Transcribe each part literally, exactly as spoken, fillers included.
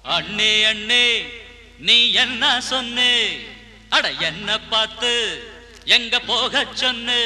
அண்ணே அண்ணே நீ என்ன சொன்னே அட என்ன பார்த்து எங்க போக சொன்னு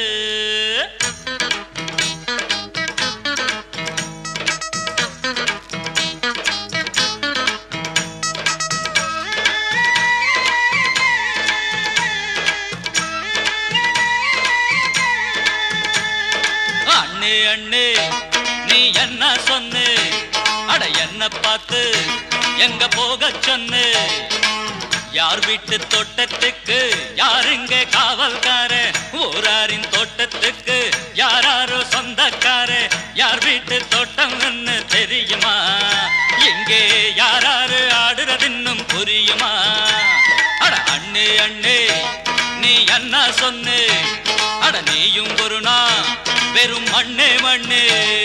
அண்ணே அண்ணே நீ என்ன சொன்னே அட என்ன பார்த்து எங்க போக சொன்னு யார் வீட்டு தோட்டத்துக்கு யாருங்க காவல்கார ஊராரின் தோட்டத்துக்கு யாராரோ சொந்தக்கார யார் வீட்டு தோட்டம்னு தெரியுமா எங்கே யாராரு ஆடுறது இன்னும் புரியுமா அட அண்ணே அண்ணே நீ என்ன சொன்னே அட நீயும் ஒரு நாள் வெறும் மண்ணே மண்ணே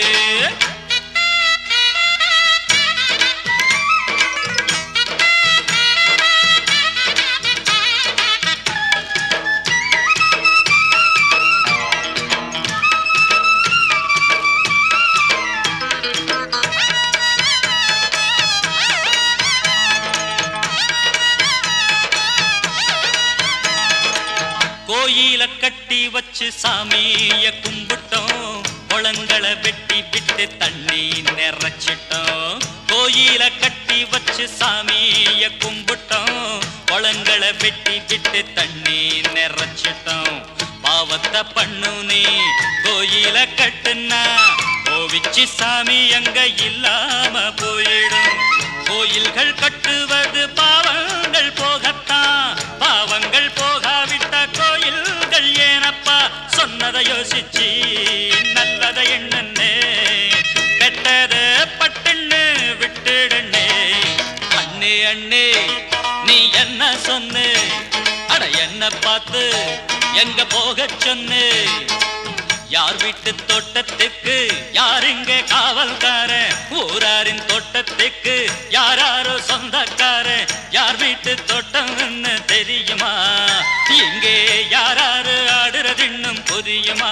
கோயில கட்டி வச்சு சாமிய கும்பிட்டோம் குளங்களை வெட்டி விட்டு தண்ணி நிறைச்சிட்டோம் கோயில கட்டி வச்சு சாமிய கும்பிட்டோம் குளங்களை வெட்டி விட்டு தண்ணி நிறைச்சிட்டோம் பாவத்தை பண்ணு நீ கோயில கட்டுனா கோவிச்சு சாமி அங்க இல்லாம போயிடும் கோயில்கள் கட்டுவது பாவங்கள் போகத்தான் பாவங்கள் போகாவிட்ட கோயில்கள் ஏனப்பா சொன்னதை யோசிச்சு நல்லதை எண்ணே கெட்டத பட்டுன்னு விட்டுடனே அண்ணே அண்ணே நீ என்ன சொன்னே அட என்ன பார்த்து எங்க போக சொன்னே யார் வீட்டு தோட்டத்துக்கு யாருங்க காவல்கார ஊராரின் தோட்டத்துக்கு யாராரோ சொந்தக்கார யார் வீட்டு தோட்டம்னு தெரியுமா இங்கே யாராரு ஆடுறது இன்னும் புரியுமா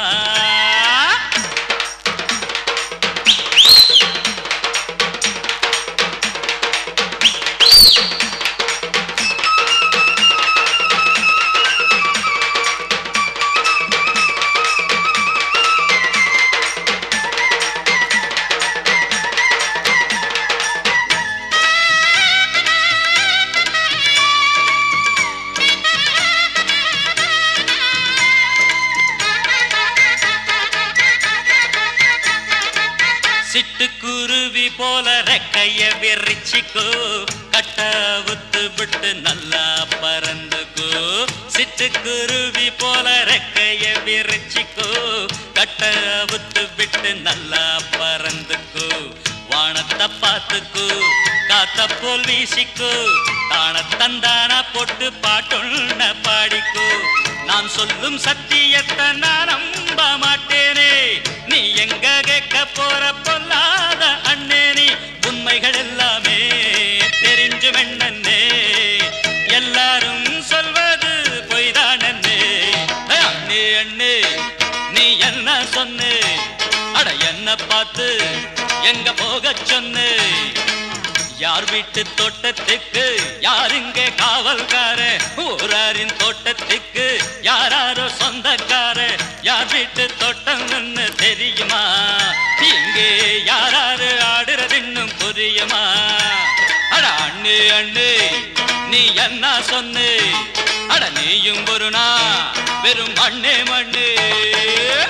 சிட்டுக்குருவி போல ரெக்கைய விரிச்சிக்கோ கட்ட உத்து விட்டு நல்லா பறந்துக்கோ சிட்டுக்குருவி போல ரெக்கைய விரிச்சிக்கோ கட்ட உத்து விட்டு நல்லா பறந்துக்கோ வானத்தை பார்த்துக்கோ காத்த போல் வீசிக்கோ தான தந்தானா போட்டு பாட்டொன்ன பாடிக்கோ நான் சொல்லும் சத்தியத்தை நான் நம்ப மாட்டேனே நீ எங்க கேட்க போற பொல்லாத அண்ணே நீ உண்மைகள் எல்லாமே தெரிஞ்சு வெண்ணே எல்லாரும் சொல்வது பொய்தான் அண்ணே அண்ணே அண்ணே நீ என்ன சொன்னே அட என்ன பார்த்து எங்க போக சொன்னே யார் வீட்டு தோட்டத்துக்கு யாருங்க காவல்கார ஊராரின் தோட்டத்துக்கு யாராரோ சொந்தக்கார யார் வீட்டு தோட்டம்னு தெரியுமா இங்கே யாராரு ஆடுறது இன்னும் புரியுமா அட அண்ணே அண்ணே நீ என்ன சொன்னே அட நீயும் ஒரு நாள் வெறும் மண்ணே மண்ணே